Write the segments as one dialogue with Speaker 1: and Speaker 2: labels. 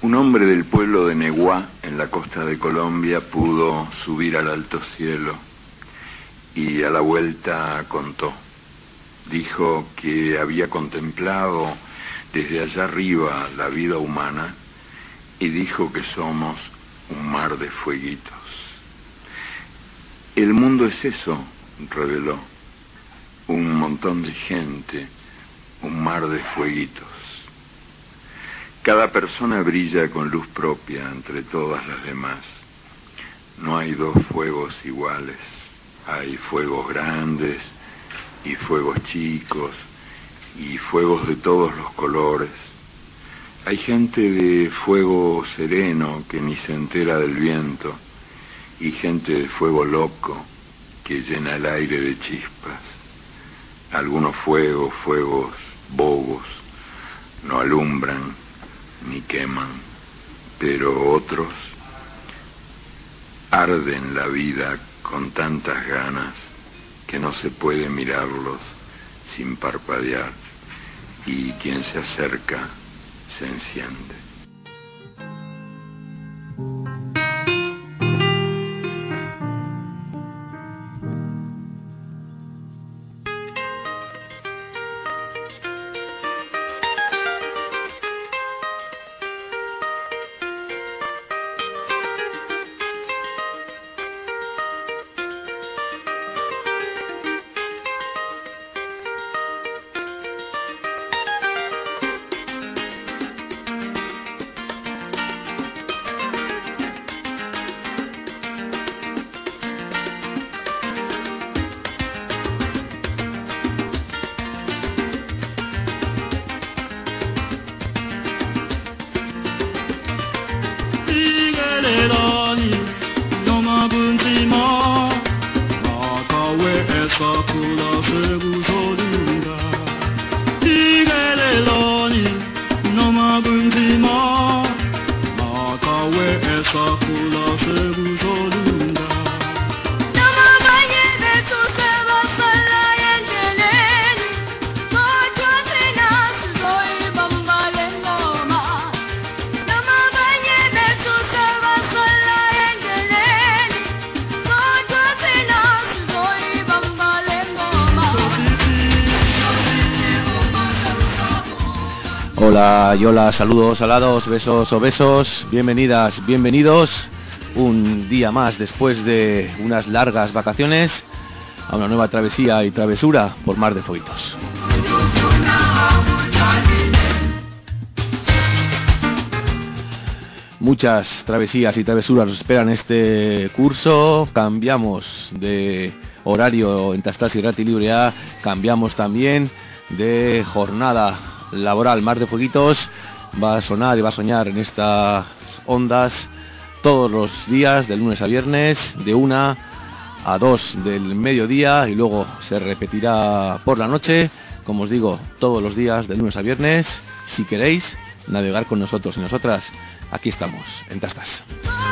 Speaker 1: Un hombre del pueblo de Neguá, en la costa de Colombia, pudo subir al alto cielo y a la vuelta contó. Dijo que había contemplado desde allá arriba la vida humana y dijo que somos un mar de fueguitos. El mundo es eso, reveló, un montón de gente, un mar de fueguitos. Cada persona brilla con luz propia entre todas las demás. No hay dos fuegos iguales. Hay fuegos grandes y fuegos chicos y fuegos de todos los colores. Hay gente de fuego sereno que ni se entera del viento y gente de fuego loco que llena el aire de chispas. Algunos fuegos bobos, no alumbran ni queman, pero otros arden la vida con tantas ganas que no se puede mirarlos sin parpadear, y quien se acerca se enciende.
Speaker 2: Hola y hola, saludos alados, besos o besos, bienvenidas, bienvenidos un día más después de unas largas vacaciones a una nueva travesía y travesura por mar de fueguitos. Muchas travesías y travesuras nos esperan este curso. Cambiamos de horario en Tastasi Rati Libre A, cambiamos también de jornada laboral. Mar de Fueguitos va a sonar y va a soñar en estas ondas todos los días, de lunes a viernes, de 1 a 2 del mediodía, y luego se repetirá por la noche, como os digo, todos los días, de lunes a viernes. Si queréis navegar con nosotros y nosotras, aquí estamos, en Tastas.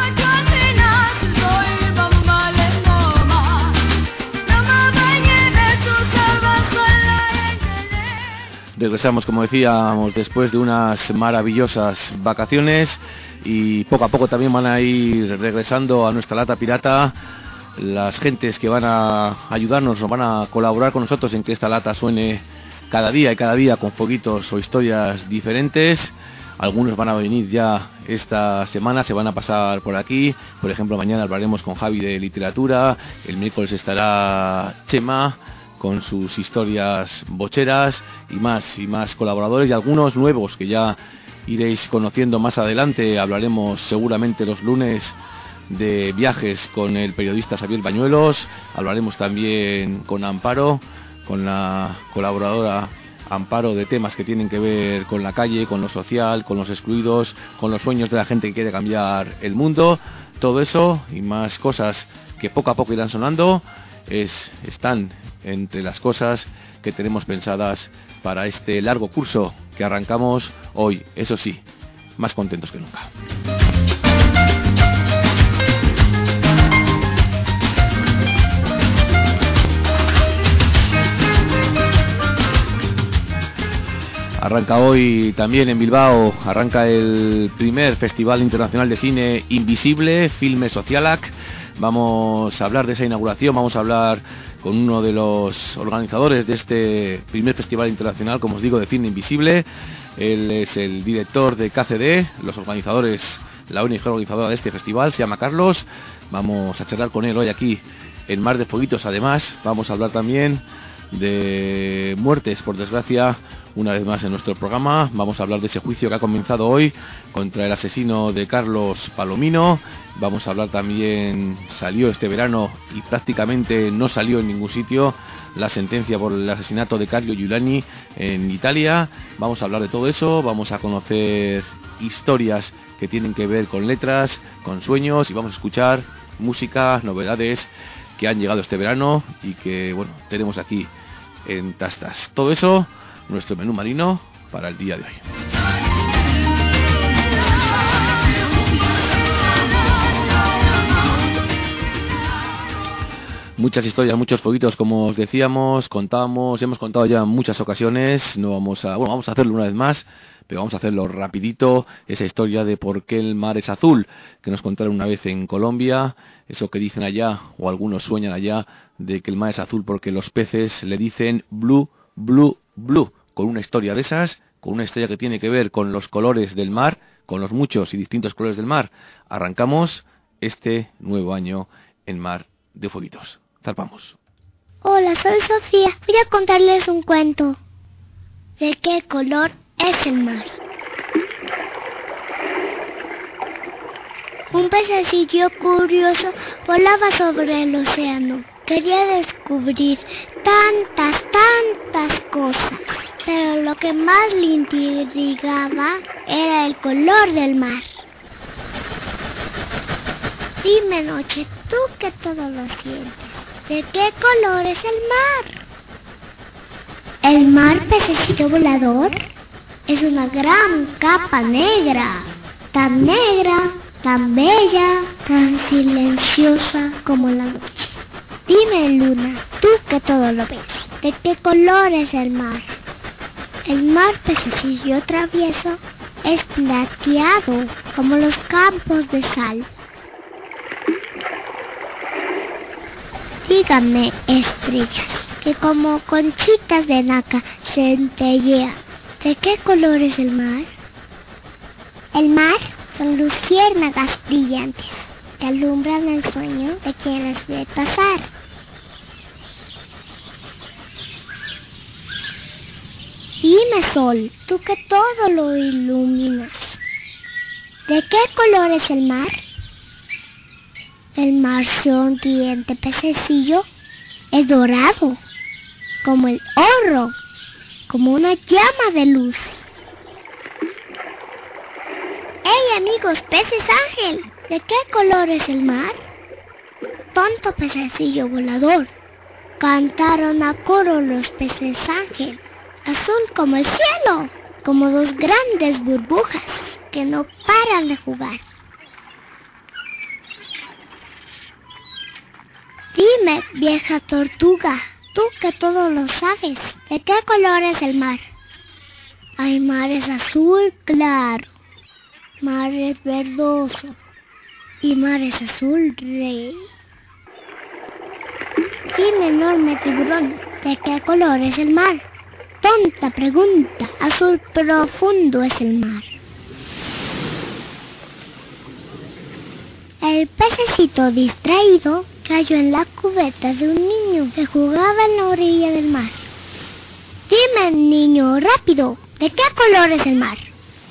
Speaker 2: Regresamos, como decíamos, después de unas maravillosas vacaciones, y poco a poco también van a ir regresando a nuestra lata pirata las gentes que van a ayudarnos o van a colaborar con nosotros en que esta lata suene cada día con fueguitos o historias diferentes. Algunos van a venir ya esta semana, se van a pasar por aquí. Por ejemplo, mañana hablaremos con Javi de literatura, el miércoles estará Chema con sus historias bocheras, y más colaboradores, y algunos nuevos que ya iréis conociendo más adelante. Hablaremos seguramente los lunes de viajes con el periodista Xavier Bañuelos. Hablaremos también con Amparo, con la colaboradora Amparo, de temas que tienen que ver con la calle, con lo social, con los excluidos, con los sueños de la gente que quiere cambiar el mundo. Todo eso y más cosas que poco a poco irán sonando están entre las cosas que tenemos pensadas para este largo curso que arrancamos hoy, eso sí, más contentos que nunca. Arranca hoy también en Bilbao, arranca el primer Festival Internacional de Cine Invisible, Filme Socialac. Vamos a hablar de esa inauguración, vamos a hablar con uno de los organizadores de este primer Festival Internacional, como os digo, de Cine Invisible. Él es el director de KCD, los organizadores, la ONG organizadora de este festival, se llama Carlos. Vamos a charlar con él hoy aquí en Mar de Fueguitos. Además, vamos a hablar también de muertes, por desgracia, una vez más en nuestro programa. Vamos a hablar de ese juicio que ha comenzado hoy contra el asesino de Carlos Palomino. Vamos a hablar también, salió este verano y prácticamente no salió en ningún sitio, la sentencia por el asesinato de Caio Giuliani en Italia. Vamos a hablar de todo eso, vamos a conocer historias que tienen que ver con letras, con sueños, y vamos a escuchar música, novedades que han llegado este verano y que, bueno, tenemos aquí en Tastas. Todo eso, nuestro menú marino para el día de hoy. Muchas historias, muchos fueguitos, como os decíamos, hemos contado ya en muchas ocasiones. No vamos a, vamos a hacerlo una vez más, pero vamos a hacerlo rapidito. Esa historia de por qué el mar es azul, que nos contaron una vez en Colombia. Eso que dicen allá, o algunos sueñan allá, de que el mar es azul porque los peces le dicen blue, blue, blue. Con una historia de esas, con una historia que tiene que ver con los colores del mar, con los muchos y distintos colores del mar. Arrancamos este nuevo año en Mar de Fueguitos. Zarpamos.
Speaker 3: Hola, soy Sofía. Voy a contarles un cuento. ¿De qué color es el mar? Un pececillo curioso volaba sobre el océano. Quería descubrir tantas cosas, pero lo que más le intrigaba era el color del mar. Dime, Noche, tú que todo lo sientes, ¿de qué color es el mar? El mar, pececillo volador, es una gran capa negra, tan bella, tan silenciosa como la noche. Dime, Luna, tú que todo lo ves, ¿de qué color es el mar? El mar, pececillo travieso, es plateado como los campos de sal. Díganme, estrellas, que como conchitas de naca centellean, ¿de qué color es el mar? El mar son luciérnagas brillantes que alumbran el sueño de quien las ve pasar. Dime, sol, tú que todo lo iluminas, ¿de qué color es el mar? El mar sonriente, pececillo, es dorado, como el oro, como una llama de luz. ¡Hey, amigos, peces ángel! ¿De qué color es el mar? Tonto pececillo volador, cantaron a coro los peces ángel. Azul como el cielo, como dos grandes burbujas que no paran de jugar. Dime, vieja tortuga, tú que todo lo sabes, ¿de qué color es el mar? Hay mares azul claro, mares verdoso y mares azul rey. Dime, enorme tiburón, ¿de qué color es el mar? Tonta pregunta, azul profundo es el mar. El pececito distraído cayó en la cubeta de un niño que jugaba en la orilla del mar. Dime, niño, rápido, ¿de qué color es el mar?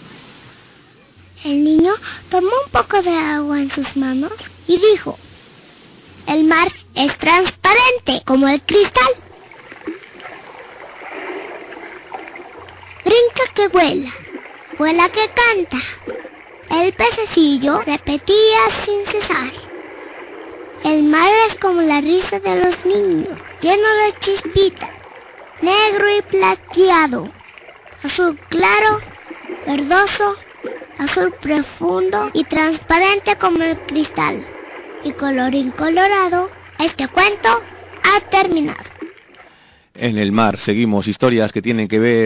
Speaker 3: El niño tomó un poco de agua en sus manos y dijo: el mar es transparente como el cristal. Brinca que vuela que canta. El pececillo repetía sin cesar: el mar es como la risa de los niños, lleno de chispitas, negro y plateado, azul claro, verdoso, azul profundo y transparente como el cristal. Y colorín colorado, este cuento ha terminado.
Speaker 2: En el mar seguimos historias que tienen que ver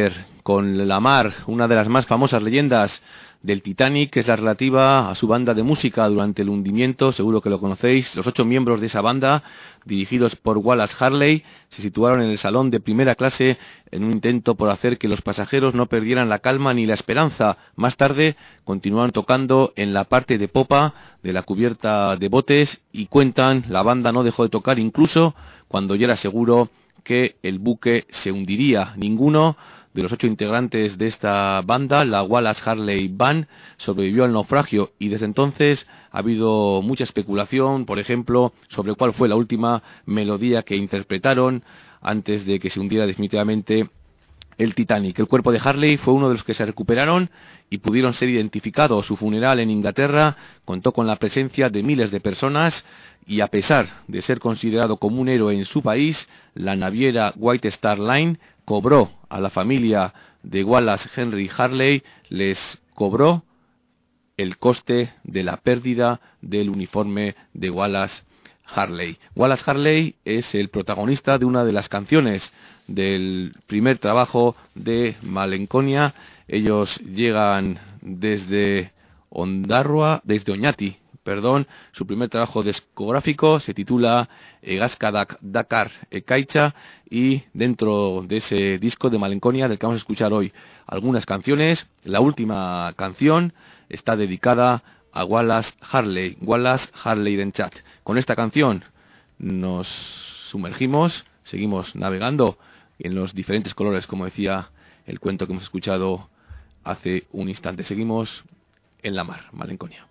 Speaker 2: con la mar, una de las más famosas leyendas del Titanic, que es la relativa a su banda de música durante el hundimiento. Seguro que lo conocéis. Los 8 miembros de esa banda, dirigidos por Wallace Harley, se situaron en el salón de primera clase en un intento por hacer que los pasajeros no perdieran la calma ni la esperanza. Más tarde continuaron tocando en la parte de popa de la cubierta de botes y cuentan, la banda no dejó de tocar incluso cuando ya era seguro que el buque se hundiría. Ninguno de los 8 integrantes de esta banda, la Wallace Harley Band, sobrevivió al naufragio, y desde entonces ha habido mucha especulación, por ejemplo, sobre cuál fue la última melodía que interpretaron antes de que se hundiera definitivamente el Titanic. El cuerpo de Harley fue uno de los que se recuperaron y pudieron ser identificados. Su funeral en Inglaterra contó con la presencia de miles de personas, y a pesar de ser considerado como un héroe en su país, la naviera White Star Line cobró a la familia de Wallace Henry Harley, les cobró el coste de la pérdida del uniforme de Wallace Harley. Wallace Harley es el protagonista de una de las canciones del primer trabajo de Malenconia. Ellos llegan desde Oñati. Su primer trabajo discográfico se titula Egaskadak Dakar Ekaitza, y dentro de ese disco de Malenconia, del que vamos a escuchar hoy algunas canciones, la última canción está dedicada a Wallace Harley Denchat. Con esta canción nos sumergimos, seguimos navegando en los diferentes colores, como decía el cuento que hemos escuchado hace un instante. Seguimos en la mar, Malenconia.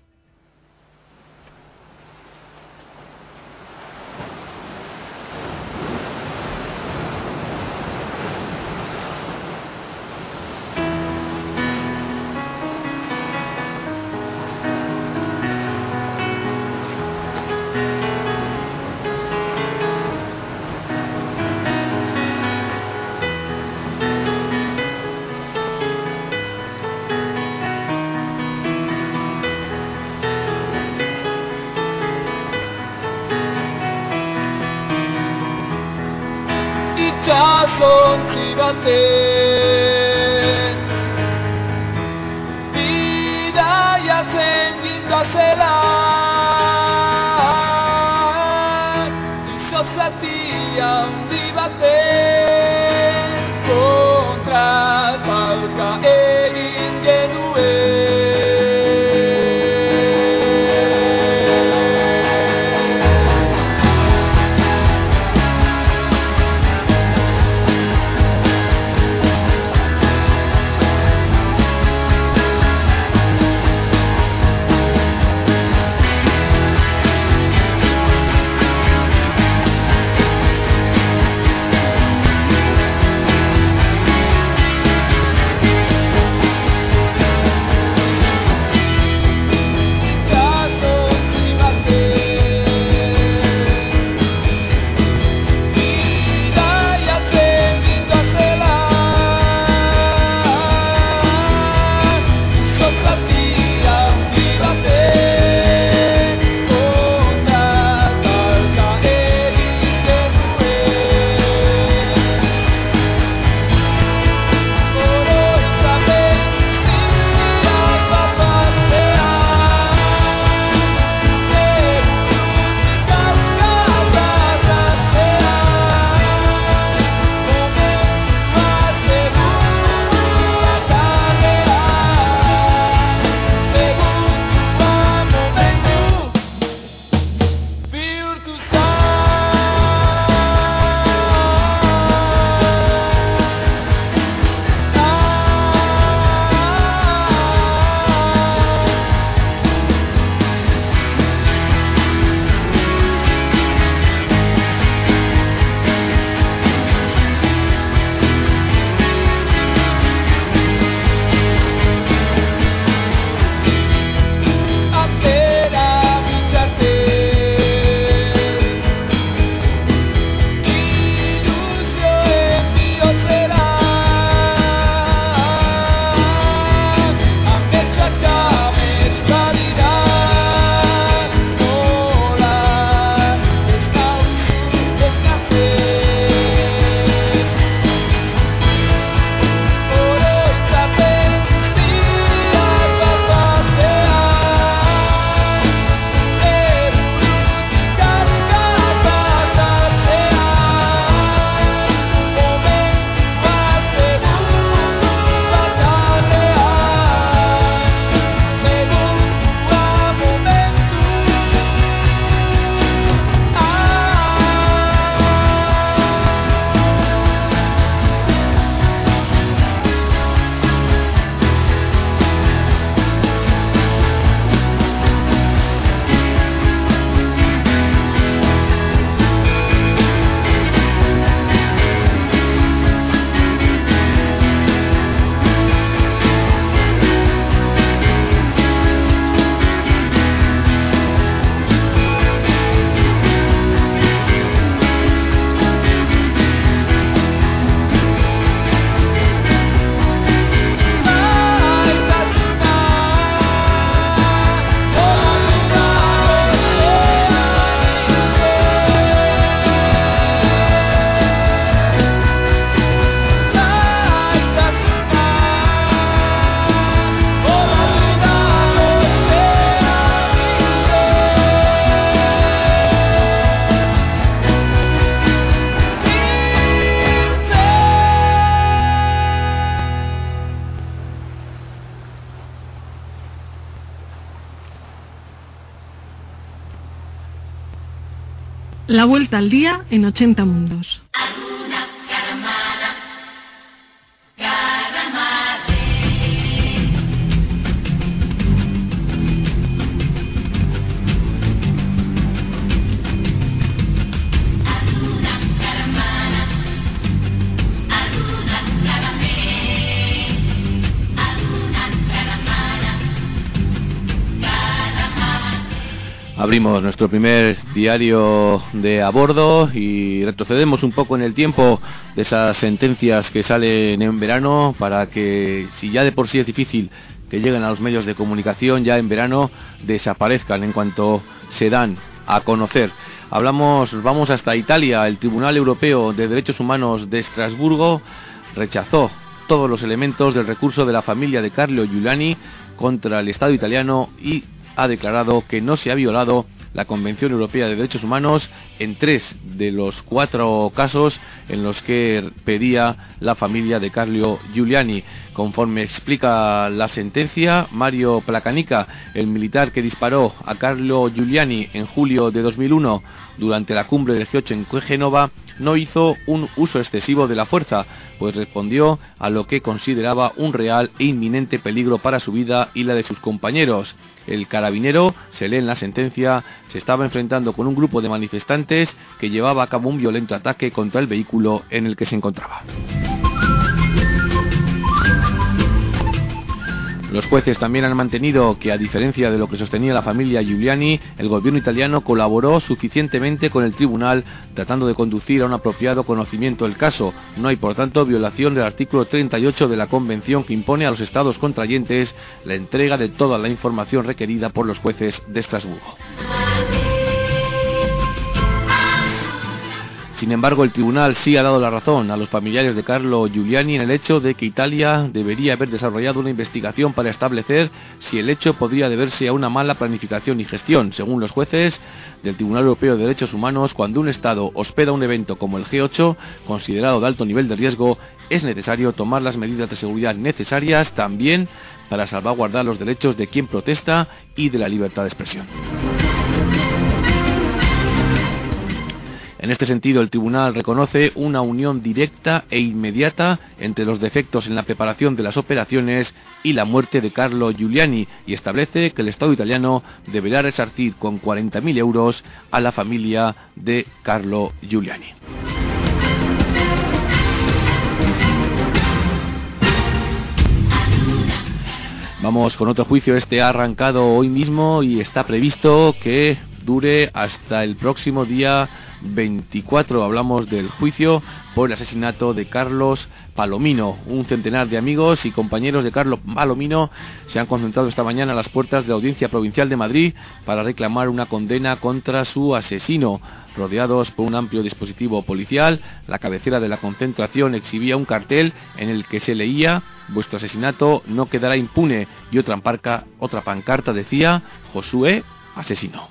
Speaker 4: Itxasontzi baten bidaiatzen gindazela, izotz-zati handi baten kontra talka egin genuen.
Speaker 5: La vuelta al día en 80 mundos.
Speaker 2: Abrimos nuestro primer diario de a bordo y retrocedemos un poco en el tiempo de esas sentencias que salen en verano para que, si ya de por sí es difícil que lleguen a los medios de comunicación, ya en verano desaparezcan en cuanto se dan a conocer. Vamos hasta Italia. El Tribunal Europeo de Derechos Humanos de Estrasburgo rechazó todos los elementos del recurso de la familia de Carlo Giuliani contra el Estado italiano y ha declarado que no se ha violado la Convención Europea de Derechos Humanos en 3 de los 4 casos en los que pedía la familia de Carlo Giuliani. Conforme explica la sentencia, Mario Placanica, el militar que disparó a Carlo Giuliani en julio de 2001 durante la cumbre del G8 en Génova, no hizo un uso excesivo de la fuerza, pues respondió a lo que consideraba un real e inminente peligro para su vida y la de sus compañeros. El carabinero, se lee en la sentencia, se estaba enfrentando con un grupo de manifestantes que llevaba a cabo un violento ataque contra el vehículo en el que se encontraba. Los jueces también han mantenido que, a diferencia de lo que sostenía la familia Giuliani, el gobierno italiano colaboró suficientemente con el tribunal tratando de conducir a un apropiado conocimiento del caso. No hay, por tanto, violación del artículo 38 de la Convención que impone a los estados contrayentes la entrega de toda la información requerida por los jueces de Estrasburgo. Sin embargo, el tribunal sí ha dado la razón a los familiares de Carlo Giuliani en el hecho de que Italia debería haber desarrollado una investigación para establecer si el hecho podría deberse a una mala planificación y gestión. Según los jueces del Tribunal Europeo de Derechos Humanos, cuando un Estado hospeda un evento como el G8, considerado de alto nivel de riesgo, es necesario tomar las medidas de seguridad necesarias también para salvaguardar los derechos de quien protesta y de la libertad de expresión. En este sentido, el tribunal reconoce una unión directa e inmediata entre los defectos en la preparación de las operaciones y la muerte de Carlo Giuliani y establece que el Estado italiano deberá resarcir con 40.000 euros a la familia de Carlo Giuliani. Vamos con otro juicio. Este ha arrancado hoy mismo y está previsto que dure hasta el próximo día 24. Hablamos del juicio por el asesinato de Carlos Palomino. Un centenar de amigos y compañeros de Carlos Palomino se han concentrado esta mañana a las puertas de la Audiencia Provincial de Madrid para reclamar una condena contra su asesino. Rodeados por un amplio dispositivo policial, la cabecera de la concentración exhibía un cartel en el que se leía: "Vuestro asesinato no quedará impune", y otra pancarta decía: "Josué, asesino".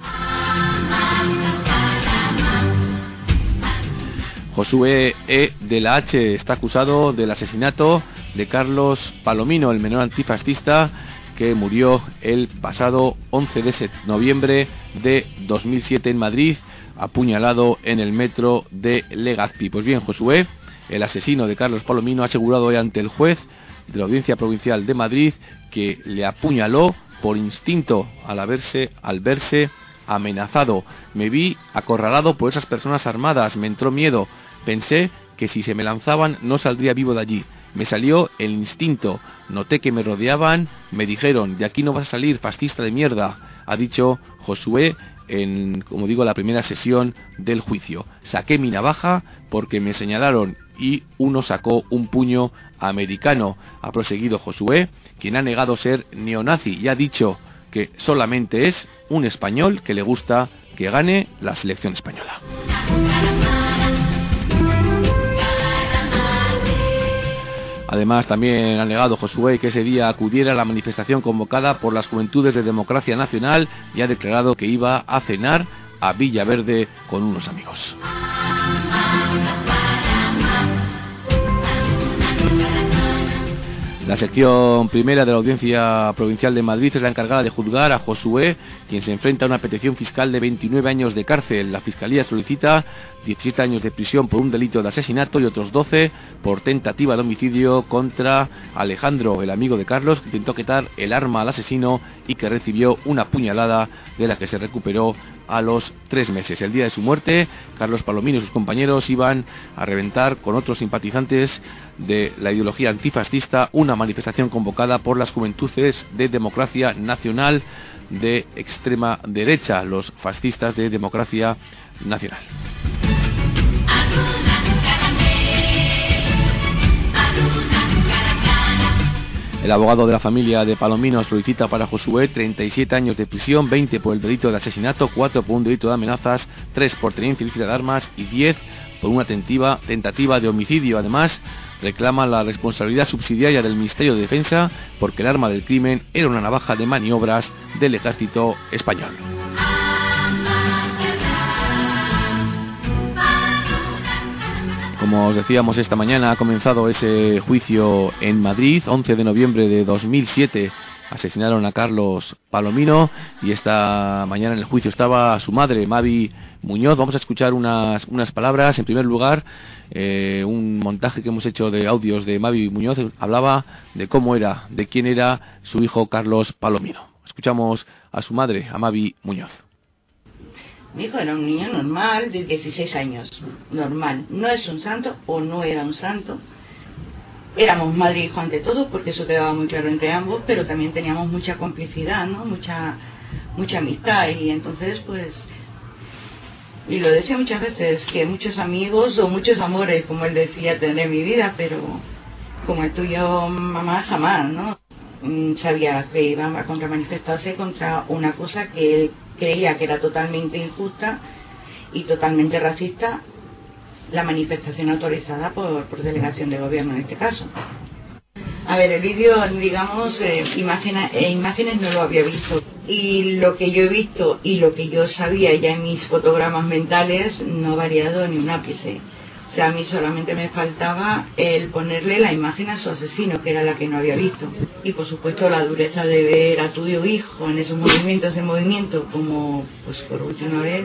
Speaker 2: Josué E. de la H. está acusado del asesinato de Carlos Palomino, el menor antifascista que murió el pasado 11 de noviembre de 2007 en Madrid, apuñalado en el metro de Legazpi. Pues bien, Josué, el asesino de Carlos Palomino, ha asegurado hoy ante el juez de la Audiencia Provincial de Madrid que le apuñaló por instinto al verse amenazado. "Me vi acorralado por esas personas armadas, me entró miedo. Pensé que si se me lanzaban no saldría vivo de allí. Me salió el instinto. Noté que me rodeaban, me dijeron: de aquí no vas a salir, fascista de mierda", ha dicho Josué en, como digo, la primera sesión del juicio. "Saqué mi navaja porque me señalaron y uno sacó un puño americano", ha proseguido Josué, quien ha negado ser neonazi y ha dicho que solamente es un español que le gusta que gane la selección española. Además, también ha negado Josué que ese día acudiera a la manifestación convocada por las Juventudes de Democracia Nacional y ha declarado que iba a cenar a Villaverde con unos amigos. La sección primera de la Audiencia Provincial de Madrid es la encargada de juzgar a Josué, quien se enfrenta a una petición fiscal de 29 años de cárcel. La Fiscalía solicita 17 años de prisión por un delito de asesinato y otros 12 por tentativa de homicidio contra Alejandro, el amigo de Carlos, que intentó quitar el arma al asesino y que recibió una puñalada de la que se recuperó a los 3 meses. El día de su muerte, Carlos Palomino y sus compañeros iban a reventar con otros simpatizantes de la ideología antifascista una manifestación convocada por las Juventudes de Democracia Nacional de extrema derecha, los fascistas de Democracia Nacional. El abogado de la familia de Palomino solicita para Josué 37 años de prisión, 20 por el delito de asesinato, 4 por un delito de amenazas, 3 por tenencia ilícita de armas y 10 por una tentativa de homicidio. Además, reclama la responsabilidad subsidiaria del Ministerio de Defensa porque el arma del crimen era una navaja de maniobras del ejército español. Como os decíamos, esta mañana ha comenzado ese juicio en Madrid. 11 de noviembre de 2007 asesinaron a Carlos Palomino y esta mañana en el juicio estaba su madre, Mavi Muñoz. Vamos a escuchar unas palabras. En primer lugar, un montaje que hemos hecho de audios de Mavi Muñoz hablaba de cómo era, de quién era su hijo Carlos Palomino. Escuchamos a su madre, a Mavi Muñoz.
Speaker 6: Mi hijo era un niño normal de 16 años, normal. No es un santo o no era un santo. Éramos madre e hijo ante todo, porque eso quedaba muy claro entre ambos, pero también teníamos mucha complicidad, ¿no? Mucha amistad, y entonces pues... Y lo decía muchas veces, que muchos amigos o muchos amores, como él decía, tendré en mi vida, pero como el tuyo, mamá, jamás, ¿no? Sabía que iban a contramanifestarse contra una cosa que él creía que era totalmente injusta y totalmente racista, la manifestación autorizada por delegación de gobierno en este caso. A ver, el vídeo, digamos, imágenes no lo había visto, y lo que yo he visto y lo que yo sabía ya en mis fotogramas mentales no ha variado ni un ápice. O sea, a mí solamente me faltaba el ponerle la imagen a su asesino, que era la que no había visto. Y por supuesto la dureza de ver a tu hijo en esos movimientos de movimiento, como pues por última vez,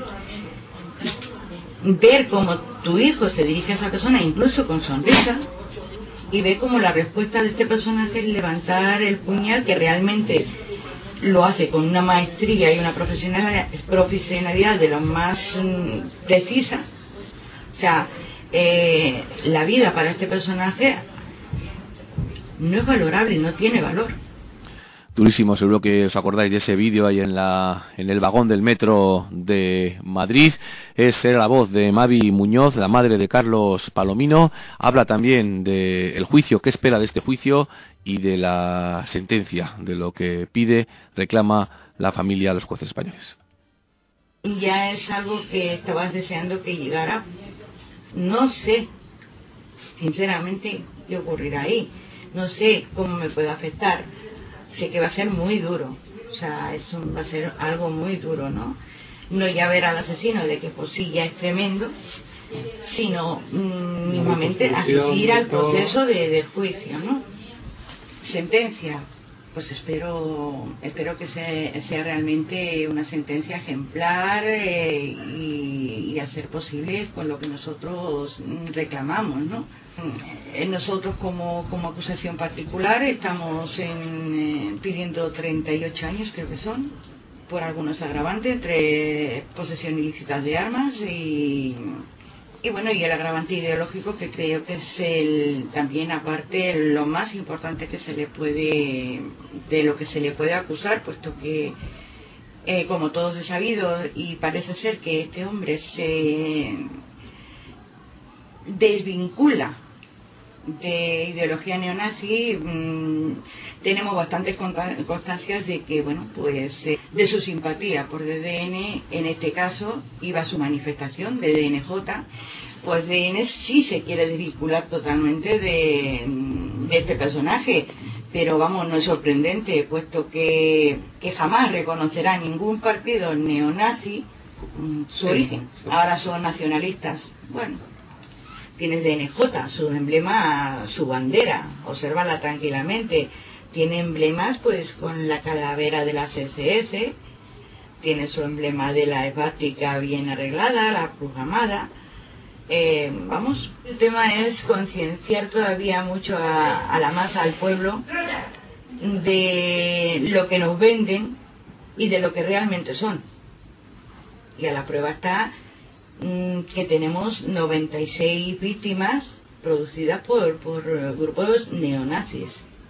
Speaker 6: ver cómo tu hijo se dirige a esa persona, incluso con sonrisa, y ver cómo la respuesta de este personaje es levantar el puñal, que realmente lo hace con una maestría y una profesionalidad de lo más precisa. O sea, la vida para este personaje no es valorable, no tiene valor.
Speaker 2: Durísimo, seguro que os acordáis de ese vídeo ahí en el vagón del metro de Madrid. Era la voz de Mavi Muñoz, la madre de Carlos Palomino. Habla también del juicio, qué espera de este juicio y de la sentencia, de lo que reclama la familia a los jueces españoles.
Speaker 6: Ya es algo que estabas deseando que llegara. No sé, sinceramente, qué ocurrirá ahí. No sé cómo me puede afectar. Sé que va a ser muy duro. O sea, va a ser algo muy duro, ¿no? No ya ver al asesino de que por sí ya es tremendo, sino mismamente asistir al proceso de juicio, ¿no? Sentencia. Pues espero que sea realmente una sentencia ejemplar y a ser posible con lo que nosotros reclamamos, ¿no? Nosotros como acusación particular estamos pidiendo 38 años, creo que son, por algunos agravantes, entre posesión ilícita de armas y bueno, y el agravante ideológico, que creo que es también aparte lo más importante que de lo que se le puede acusar, puesto que como todos he sabido, y parece ser que este hombre se desvincula de ideología neonazi. Tenemos bastantes constancias de que, bueno, pues de su simpatía por DDN, en este caso iba a su manifestación de DNJ, pues DN sí se quiere desvincular totalmente de este personaje, pero vamos, no es sorprendente, puesto que jamás reconocerá ningún partido neonazi su origen. Ahora son nacionalistas. Bueno, Tiene el DNJ, su emblema, su bandera, obsérvala tranquilamente. Tiene emblemas pues con la calavera de las SS, tiene su emblema de la esvástica bien arreglada, la cruz amada. Vamos, el tema es concienciar todavía mucho a la masa, al pueblo, de lo que nos venden y de lo que realmente son. Y a la prueba está que tenemos 96 víctimas producidas por grupos neonazis.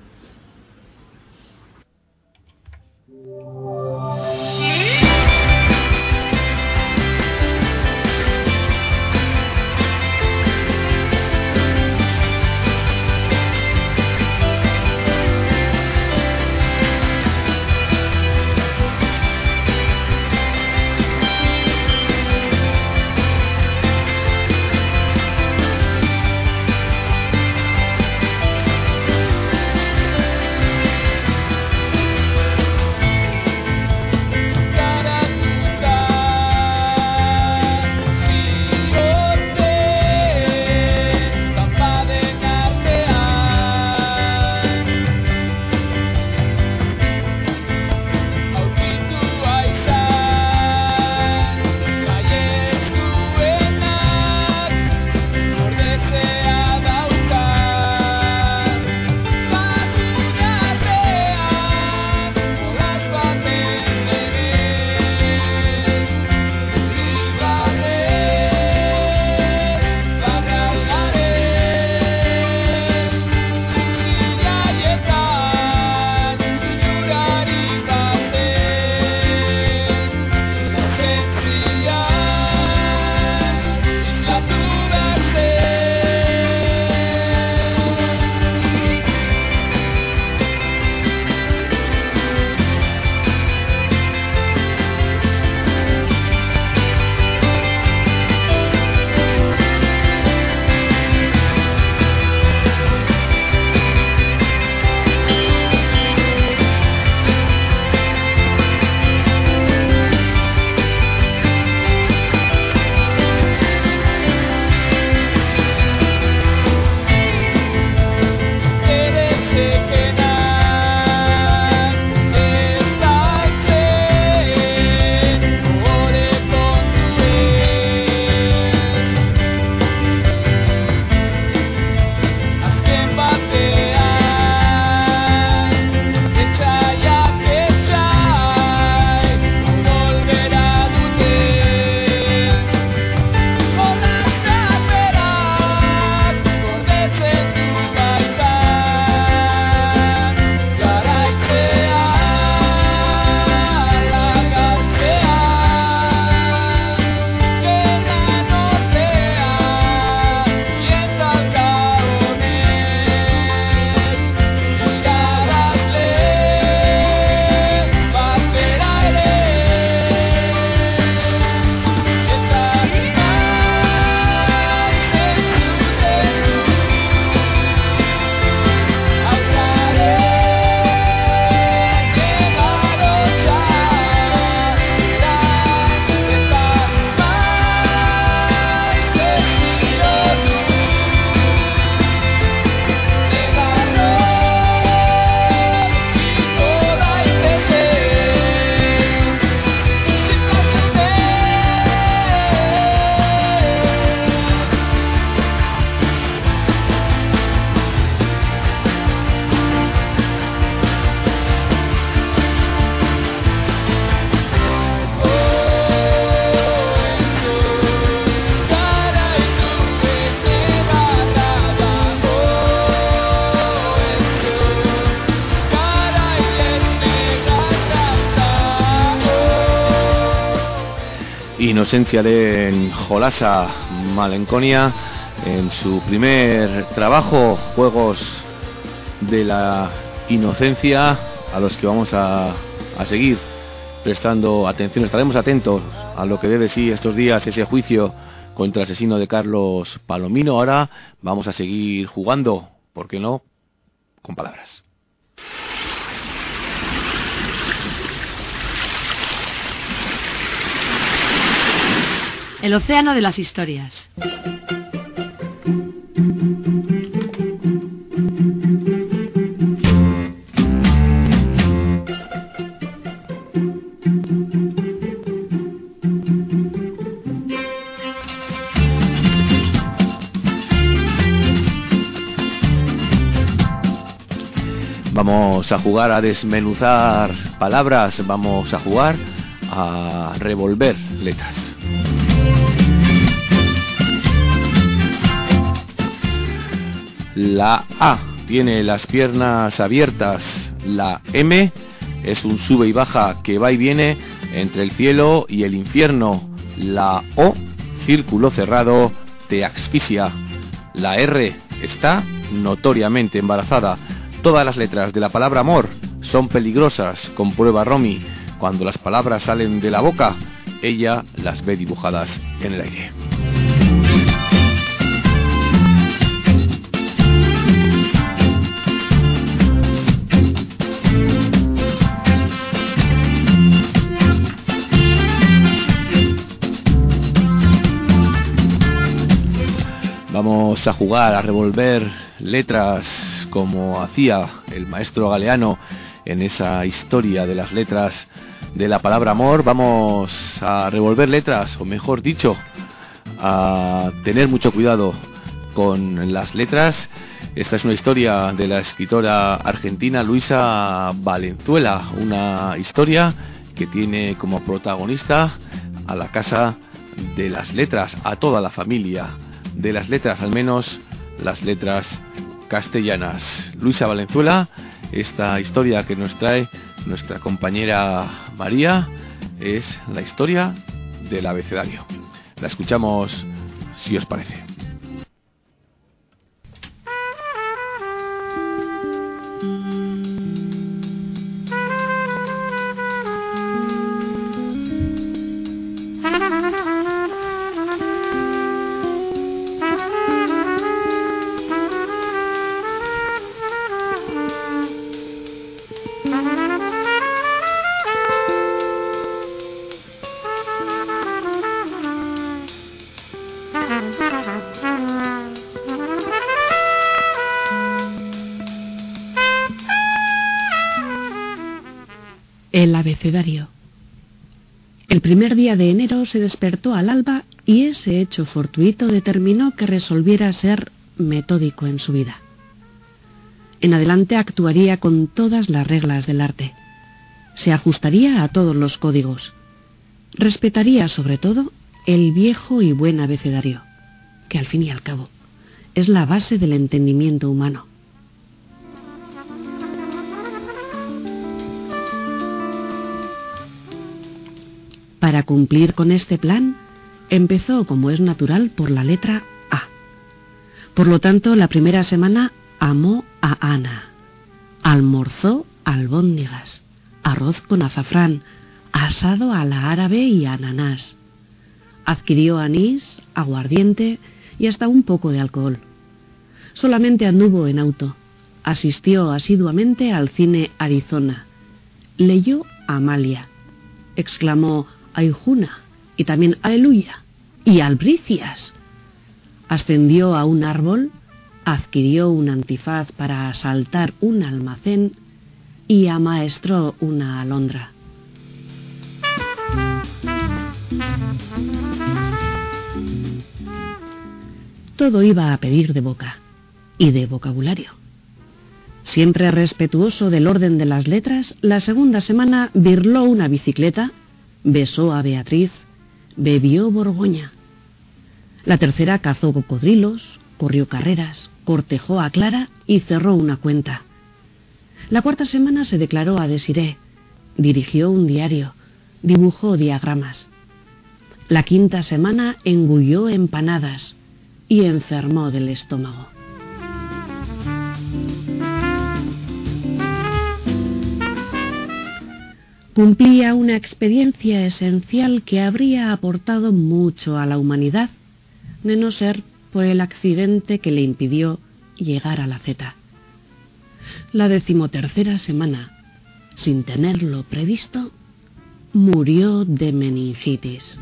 Speaker 2: Inocencia en Jolasa, Malenconia, en su primer trabajo, Juegos de la Inocencia, a los que vamos a seguir prestando atención. Estaremos atentos a lo que debe sí estos días ese juicio contra el asesino de Carlos Palomino. Ahora vamos a seguir jugando, ¿por qué no?, con palabras.
Speaker 7: El océano de las historias.
Speaker 2: Vamos a jugar a desmenuzar palabras, vamos a jugar a revolver letras. La A tiene las piernas abiertas, la M es un sube y baja que va y viene entre el cielo y el infierno, la O, círculo cerrado, te asfixia, la R está notoriamente embarazada. Todas las letras de la palabra amor son peligrosas, comprueba Romy. Cuando las palabras salen de la boca, ella las ve dibujadas en el aire. Vamos a jugar a revolver letras como hacía el maestro Galeano en esa historia de las letras de la palabra amor. Vamos a revolver letras, o mejor dicho, a tener mucho cuidado con las letras. Esta es una historia de la escritora argentina Luisa Valenzuela, una historia que tiene como protagonista a la Casa de las Letras, a toda la familia de las letras, al menos las letras castellanas. Luisa Valenzuela, esta historia que nos trae nuestra compañera María es la historia del abecedario. La escuchamos, si os parece.
Speaker 7: El abecedario. El primer día de enero se despertó al alba y ese hecho fortuito determinó que resolviera ser metódico en su vida. En adelante actuaría con todas las reglas del arte. Se ajustaría a todos los códigos. Respetaría sobre todo el viejo y buen abecedario, que al fin y al cabo es la base del entendimiento humano. Para cumplir con este plan, empezó, como es natural, por la letra A. Por lo tanto, la primera semana amó a Ana. Almorzó albóndigas, arroz con azafrán, asado a la árabe y ananás. Adquirió anís, aguardiente y hasta un poco de alcohol. Solamente anduvo en auto. Asistió asiduamente al cine Arizona. Leyó Amalia. Exclamó Aijuna y también Aleluya y Albricias. Ascendió a un árbol, adquirió un antifaz para asaltar un almacén y amaestró una alondra. Todo iba a pedir de boca y de vocabulario. Siempre respetuoso del orden de las letras, la segunda semana birló una bicicleta, besó a Beatriz, bebió Borgoña. La tercera cazó cocodrilos, corrió carreras, cortejó a Clara y cerró una cuenta. La cuarta semana se declaró a Desiré, dirigió un diario, dibujó diagramas. La quinta semana engulló empanadas y enfermó del estómago. Cumplía una experiencia esencial que habría aportado mucho a la humanidad, de no ser por el accidente que le impidió llegar a la Z. La 13ª semana, sin tenerlo previsto, murió de meningitis.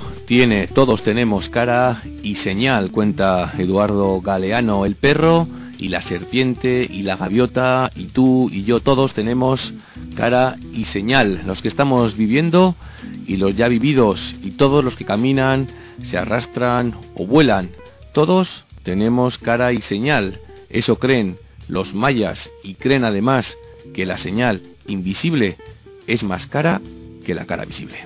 Speaker 2: Todos tenemos cara y señal, cuenta Eduardo Galeano. El perro y la serpiente, y la gaviota, y tú, y yo, todos tenemos cara y señal, los que estamos viviendo y los ya vividos, y todos los que caminan, se arrastran o vuelan, todos tenemos cara y señal. Eso creen los mayas, y creen además que la señal invisible es más cara que la cara visible.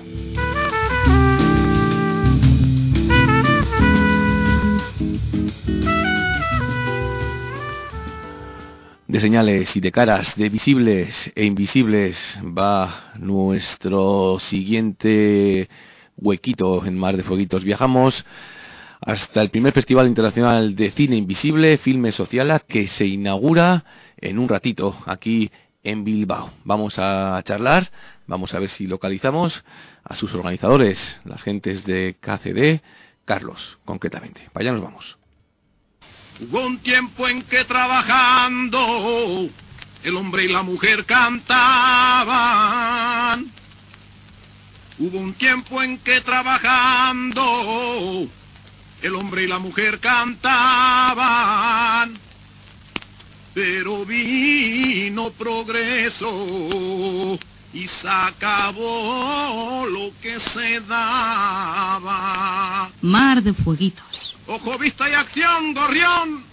Speaker 2: De señales y de caras, de visibles e invisibles, va nuestro siguiente huequito en Mar de Fueguitos. Viajamos hasta el primer Festival Internacional de Cine Invisible, Filme Sociala, que se inaugura en un ratito aquí en Bilbao. Vamos a charlar, vamos a ver si localizamos a sus organizadores, las gentes de KCD, Carlos, concretamente. Para allá nos vamos.
Speaker 8: Hubo un tiempo en que trabajando el hombre y la mujer cantaban. Hubo un tiempo en que trabajando el hombre y la mujer cantaban. Pero vino progreso y se acabó lo que se daba.
Speaker 7: Mar de Fueguitos.
Speaker 8: Ojo, vista y acción, gorrión.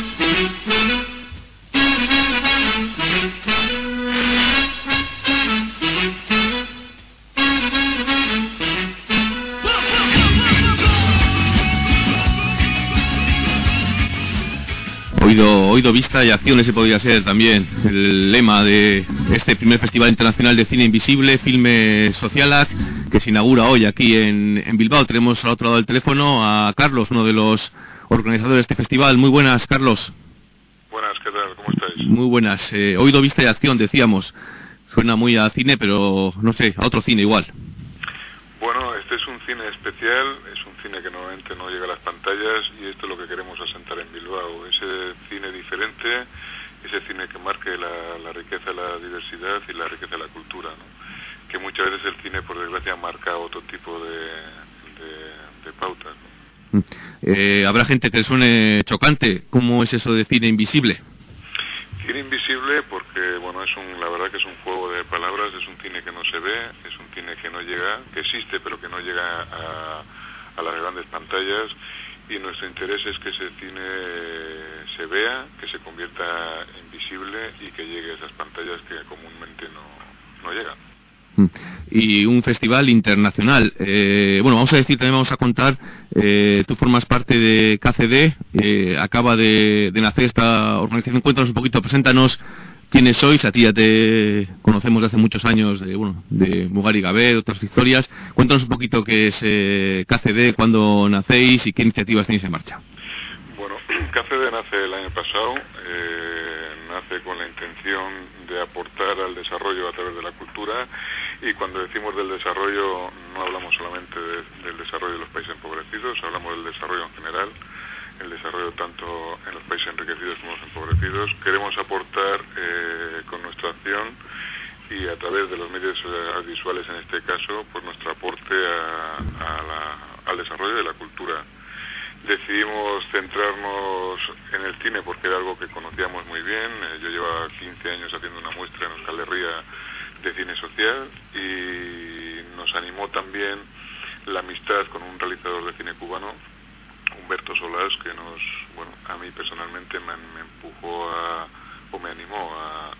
Speaker 2: Oído, vista y acción, ese podría ser también el lema de este primer Festival Internacional de Cine Invisible, Filme Sociala, que se inaugura hoy aquí en Bilbao. Tenemos al otro lado del teléfono a Carlos, uno de los organizadores de este festival. Muy buenas, Carlos.
Speaker 9: Buenas, ¿qué tal? ¿Cómo estáis?
Speaker 2: Muy buenas. Oído, vista y acción, decíamos. Suena muy a cine, pero no sé, a otro cine igual.
Speaker 9: Bueno, este es un cine especial, es un cine que normalmente no llega a las pantallas y esto es lo que queremos asentar en Bilbao. Ese cine diferente, ese cine que marque la riqueza, la diversidad y la riqueza de la cultura, ¿no? Que muchas veces el cine, por desgracia, marca otro tipo de pautas, ¿no?
Speaker 2: Habrá gente que le suene chocante. ¿Cómo es eso de cine invisible?
Speaker 9: Cine invisible porque, bueno, la verdad que es un juego de palabras, es un cine que no se ve, es un cine que no llega, que existe pero que no llega a las grandes pantallas, y nuestro interés es que ese cine se vea, que se convierta en visible y que llegue a esas pantallas que comúnmente no llegan.
Speaker 2: Y un festival internacional. Bueno, vamos a contar, tú formas parte de KCD, acaba de nacer esta organización. Cuéntanos un poquito, preséntanos quiénes sois. A ti ya te conocemos de hace muchos años de Mugar y Gabé, de otras historias. Cuéntanos un poquito qué es KCD, cuándo nacéis y qué iniciativas tenéis en marcha.
Speaker 9: Bueno, KCD nace el año pasado, nace con la intención de aportar al desarrollo a través de la cultura, y cuando decimos del desarrollo no hablamos solamente del desarrollo de los países empobrecidos, hablamos del desarrollo en general, el desarrollo tanto en los países enriquecidos como los empobrecidos. Queremos aportar con nuestra acción y a través de los medios audiovisuales, en este caso, pues nuestro aporte al desarrollo de la cultura. Decidimos centrarnos en el cine porque era algo que conocíamos muy bien. Yo llevaba 15 años haciendo una muestra en Euskal Herria de cine social, y nos animó también la amistad con un realizador de cine cubano, Humberto Solás, que a mí personalmente me empujó me animó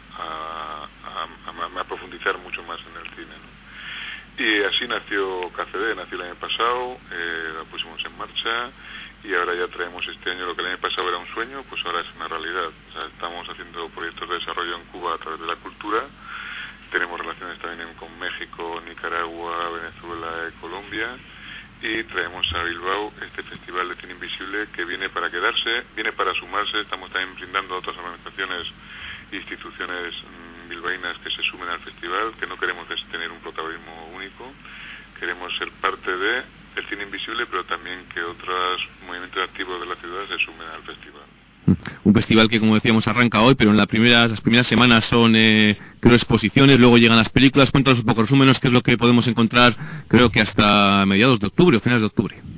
Speaker 9: a profundizar mucho más en el cine, ¿no? Y así nació KCD, nació el año pasado, la pusimos en marcha, y ahora ya traemos este año lo que el año pasado era un sueño, pues ahora es una realidad. O sea, estamos haciendo proyectos de desarrollo en Cuba a través de la cultura. Tenemos relaciones también con México, Nicaragua, Venezuela y Colombia, y traemos a Bilbao este Festival de Cine Invisible que viene para quedarse, viene para sumarse. Estamos también brindando a otras organizaciones e instituciones bilbaínas que se sumen al festival, que no queremos tener un protagonismo único, queremos ser parte del cine invisible, pero también que otros movimientos activos de la ciudad se sumen al festival.
Speaker 2: Un festival que, como decíamos, arranca hoy, pero en las primeras semanas son, creo, exposiciones, luego llegan las películas. Cuéntanos un poco, resúmenos qué es lo que podemos encontrar, creo que hasta mediados de octubre o finales de octubre.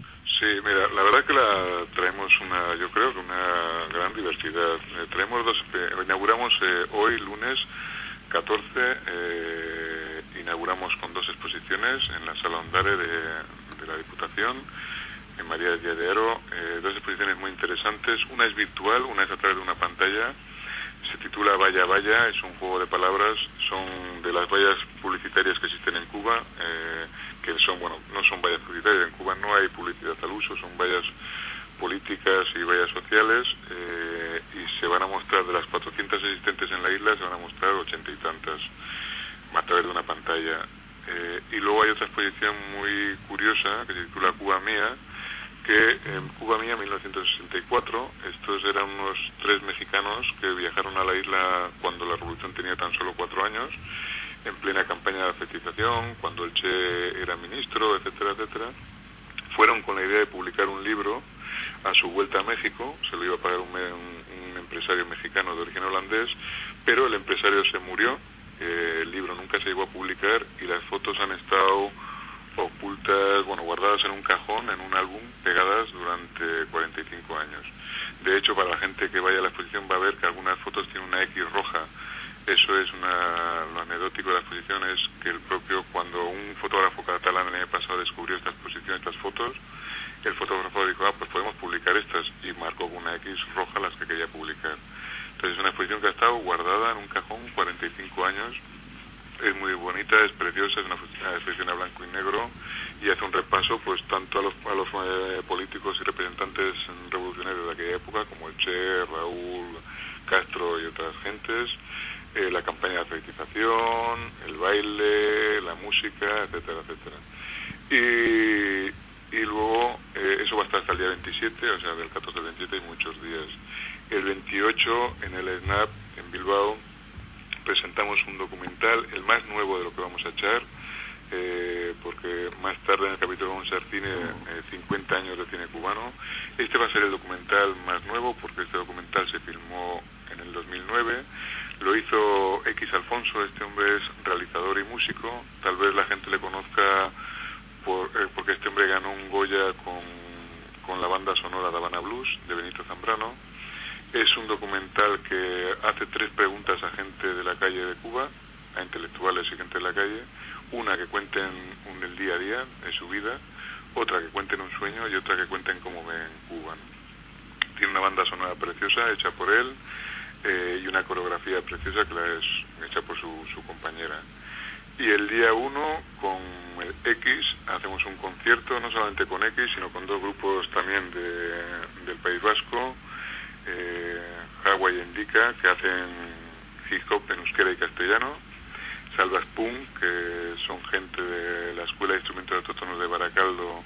Speaker 9: Sí, mira, la verdad que traemos yo creo que una gran diversidad. Traemos inauguramos hoy, lunes 14, inauguramos con 2 exposiciones en la Sala Ondare de la Diputación, en María del Lledero, 2 exposiciones muy interesantes. Una es virtual, una es a través de una pantalla. Se titula Valla Valla, es un juego de palabras, son de las vallas publicitarias que existen en Cuba, que son, bueno, no son vallas publicitarias, en Cuba no hay publicidad al uso, son vallas políticas y vallas sociales, y se van a mostrar de las 400 existentes en la isla, se van a mostrar 80 y tantas a través de una pantalla. Y luego hay otra exposición muy curiosa que se titula Cuba Mía, que en Cuba Mía 1964, estos eran unos 3 mexicanos que viajaron a la isla cuando la revolución tenía tan solo 4 años, en plena campaña de alfabetización, cuando el Che era ministro, etcétera, etcétera. Fueron con la idea de publicar un libro a su vuelta a México, se lo iba a pagar un empresario mexicano de origen holandés, pero el empresario se murió, el libro nunca se llegó a publicar y las fotos han estado ocultas, bueno, guardadas en un cajón, en un álbum, pegadas durante 45 años. De hecho, para la gente que vaya a la exposición va a ver que algunas fotos tienen una X roja. Eso es lo anecdótico de la exposición es que cuando un fotógrafo catalán el año pasado descubrió esta exposición, estas fotos, el fotógrafo dijo, pues podemos publicar estas, y marcó con una X roja las que quería publicar. Entonces es una exposición que ha estado guardada en un cajón 45 años. Es muy bonita, es preciosa, es una exposición a blanco y negro y hace un repaso pues tanto a los políticos y representantes revolucionarios de aquella época como el Che, Raúl Castro y otras gentes, la campaña de alfabetización, el baile, la música, etcétera, etcétera. Y luego eso va a estar hasta el día 27, o sea, del 14 al 27 hay muchos días. El 28 en el SNAP en Bilbao presentamos un documental, el más nuevo de lo que vamos a echar, porque más tarde en el capítulo vamos a hacer cine, 50 años de cine cubano. Este va a ser el documental más nuevo, porque este documental se filmó en el 2009, lo hizo X Alfonso, este hombre es realizador y músico, tal vez la gente le conozca porque este hombre ganó un Goya con la banda sonora de Habana Blues, de Benito Zambrano. Es un documental que hace 3 preguntas a gente de la calle de Cuba, a intelectuales y gente de la calle. Una que cuenten el día a día de su vida, otra que cuenten un sueño y otra que cuenten cómo ven Cuba. Tiene una banda sonora preciosa hecha por él y una coreografía preciosa que la es hecha por su compañera. Y el día 1 con el X hacemos un concierto, no solamente con X, sino con 2 grupos también del País Vasco, Hawaii Indica, que hacen hip hop en euskera y castellano, Salvas Punk, que son gente de la Escuela de Instrumentos Autóctonos de Baracaldo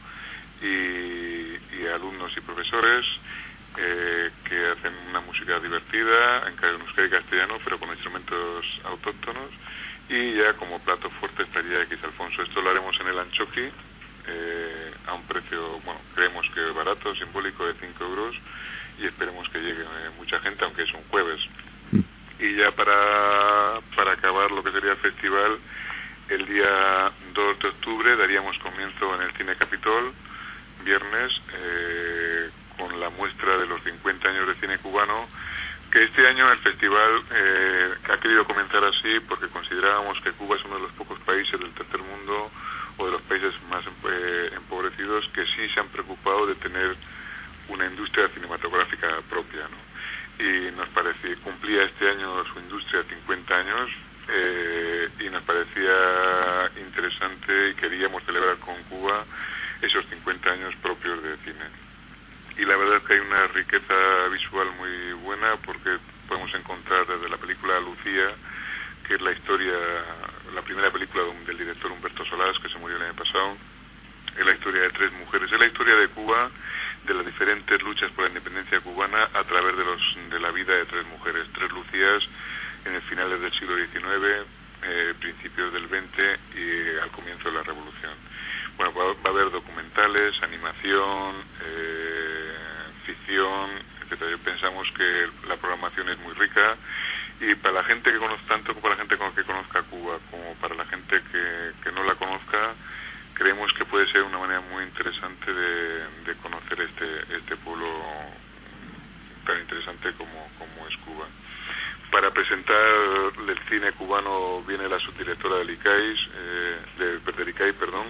Speaker 9: y alumnos y profesores, que hacen una música divertida en euskera y castellano, pero con instrumentos autóctonos. Y ya como plato fuerte estaría X Alfonso. Esto lo haremos en el Anchoqui, a un precio, bueno, creemos que barato, simbólico, de 5 euros, y esperemos que llegue mucha gente, aunque es un jueves. Y ya para acabar lo que sería el festival, el día 2 de octubre daríamos comienzo en el Cine Capitol, viernes, con la muestra de los 50 años de cine cubano, que este año el festival ha querido comenzar así porque considerábamos que Cuba es uno de los pocos países del tercer mundo o de los países más empobrecidos que sí se han preocupado de tener una industria cinematográfica propia, ¿no? Y nos parecía, cumplía este año su industria 50 años y nos parecía interesante y queríamos celebrar con Cuba esos 50 años propios de cine. Y la verdad es que hay una riqueza visual muy buena porque podemos encontrar desde la película Lucía, que es la historia, la primera película del director Humberto Solás, que se murió el año pasado, es la historia de 3 mujeres, es la historia de Cuba, de las diferentes luchas por la independencia cubana a través de la vida de 3 mujeres, 3 Lucías en el finales del siglo XIX, principios del XX y al comienzo de la Revolución. Bueno, va a haber documentales, animación, ficción, etc. Pensamos que la programación es muy rica y para la gente que conozca, tanto para la gente que conozca Cuba como para la gente que no la conozca, creemos que puede ser una manera muy interesante de conocer este pueblo tan interesante como es Cuba. Para presentar el cine cubano viene la subdirectora del ICAIS, del ICAI,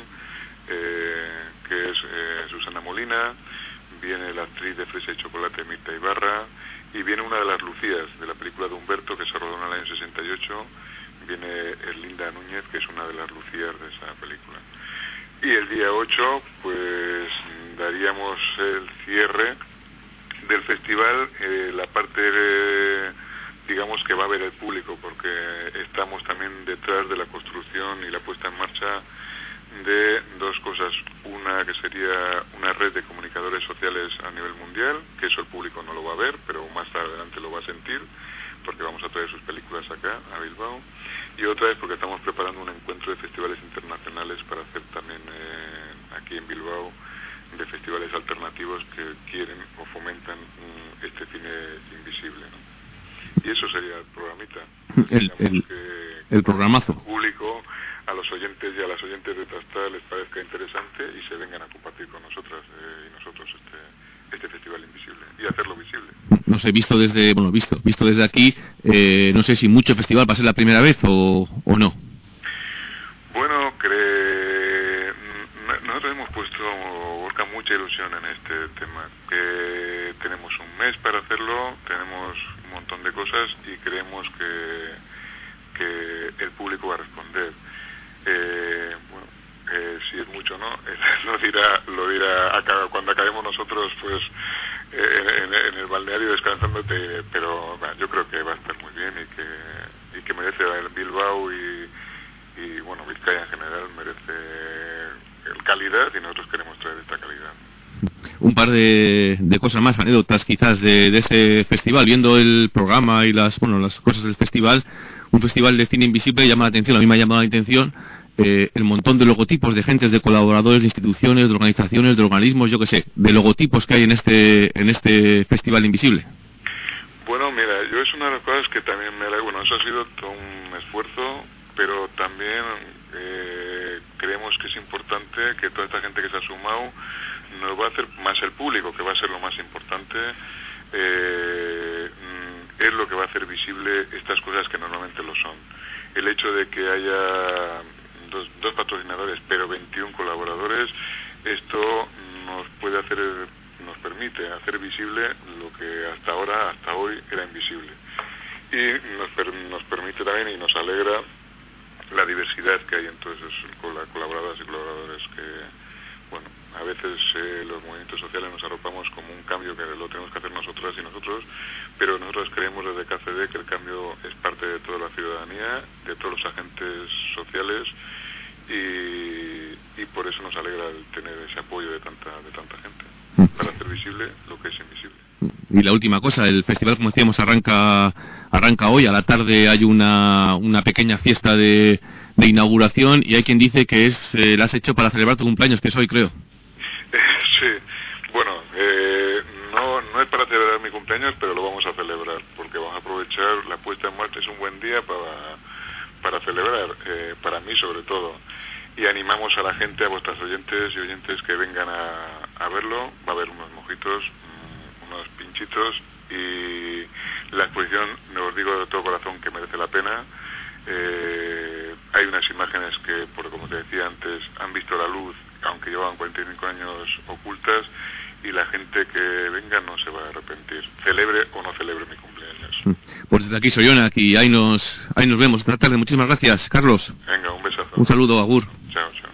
Speaker 9: que es Susana Molina, viene la actriz de Fresa y Chocolate Mirta Ibarra, y viene una de las Lucías de la película de Humberto, que se rodó en el año 68, viene Erlinda Núñez, que es una de las Lucías de esa película. Y el día 8, pues daríamos el cierre del festival, la parte digamos que va a ver el público, porque estamos también detrás de la construcción y la puesta en marcha de dos cosas. Una que sería una red de comunicadores sociales a nivel mundial, que eso el público no lo va a ver, pero más adelante lo va a sentir, porque vamos a traer sus películas acá, a Bilbao. Y otra es porque estamos preparando un encuentro de festivales internacionales para hacer también aquí en Bilbao, de festivales alternativos que quieren o fomentan este cine invisible, ¿no? Y eso sería el programita.
Speaker 2: El programazo.
Speaker 9: Al público, a los oyentes y a las oyentes de Tastal les parezca interesante y se vengan a compartir con nosotras y nosotros este festival invisible y hacerlo visible.
Speaker 2: No sé, visto desde aquí, no sé si mucho festival va a ser la primera vez o no.
Speaker 9: Bueno, nosotros hemos puesto, Borja, mucha ilusión en este tema, que tenemos un mes para hacerlo, tenemos un montón de cosas y creemos que el público va a responder. Si es mucho o no, lo dirá cuando acabemos nosotros, pues en el balneario descansándote, pero bueno, yo creo que va a estar muy bien y que merece Bilbao y bueno, Vizcaya en general merece calidad y nosotros queremos traer esta calidad.
Speaker 2: Un par de cosas más, anécdotas quizás de este festival, viendo el programa y las cosas del festival. Un festival de cine invisible llama la atención, a mí me ha llamado la atención el montón de logotipos de gentes, de colaboradores, de instituciones, de organizaciones, de organismos, yo qué sé, de logotipos que hay en este festival invisible.
Speaker 9: Bueno, mira, yo es una de las cosas que también me alegra. Bueno, eso ha sido todo un esfuerzo, pero también creemos que es importante que toda esta gente que se ha sumado nos va a hacer más el público, que va a ser lo más importante, es lo que va a hacer visible estas cosas que normalmente lo son. El hecho de que haya dos patrocinadores pero 21 colaboradores, esto nos permite hacer visible lo que hasta hoy era invisible, y nos permite también y nos alegra la diversidad que hay en todos esos colaboradoras y colaboradores que, bueno, a veces los movimientos sociales nos arropamos como un cambio que lo tenemos que hacer nosotras y nosotros, pero nosotros creemos desde KCD que el cambio es parte de toda la ciudadanía, de todos los agentes sociales, y por eso nos alegra el tener ese apoyo de tanta gente para hacer visible lo que es invisible.
Speaker 2: Y la última cosa, el festival, como decíamos, arranca hoy. A la tarde hay una pequeña fiesta de inauguración, y hay quien dice que la has hecho para celebrar tu cumpleaños, que es hoy, creo.
Speaker 9: Sí, bueno, no es para celebrar mi cumpleaños, pero lo vamos a celebrar, porque vamos a aprovechar la puesta en marcha. Es un buen día para celebrar, para mí sobre todo, y animamos a la gente, a vuestras oyentes y oyentes, que vengan a verlo. Va a haber unos mojitos, unos pinchitos, y la exposición, os digo de todo corazón que merece la pena. Hay unas imágenes que, como te decía antes, han visto la luz, aunque llevan 45 años ocultas, y la gente que venga no se va a arrepentir, celebre o no celebre mi cumpleaños.
Speaker 2: Pues desde aquí soy Jonak, y ahí nos vemos esta tarde. Muchísimas gracias, Carlos.
Speaker 9: Venga, un besazo.
Speaker 2: Un saludo, agur.
Speaker 9: Chao, chao.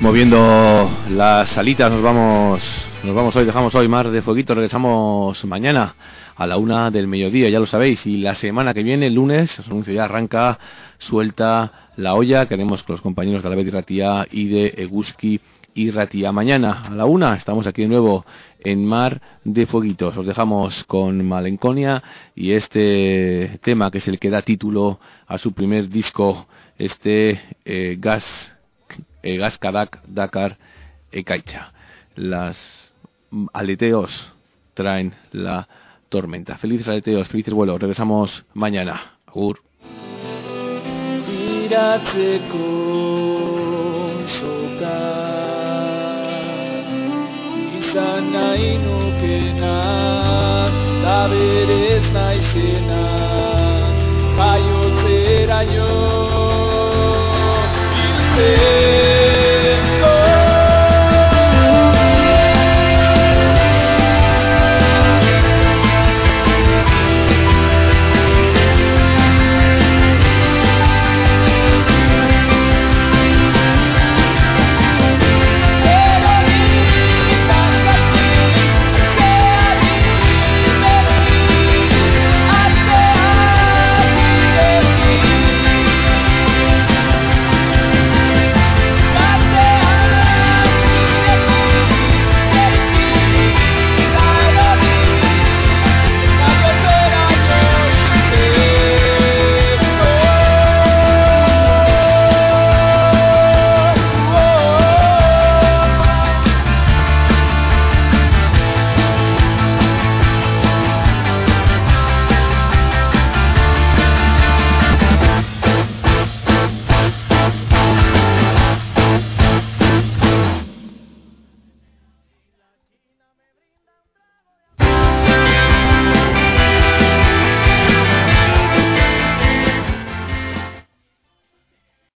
Speaker 2: moviendo las alitas, nos vamos hoy, dejamos hoy Mar de Fueguitos, regresamos mañana a la 1 del mediodía, ya lo sabéis, y la semana que viene, el lunes, os anuncio ya, arranca Suelta la Olla, que haremos con los compañeros de Alavés Irratia y de Eguzki Irratia. Mañana a la 1 estamos aquí de nuevo en Mar de Fueguitos. Os dejamos con Malenconia y este tema que es el que da título a su primer disco, Gas Kadak Dakar Ekaicha. Las aleteos traen la tormenta. Felices aleteos, felices vuelos. Regresamos mañana. Agur.
Speaker 4: Nahi nukena, taberez naizena.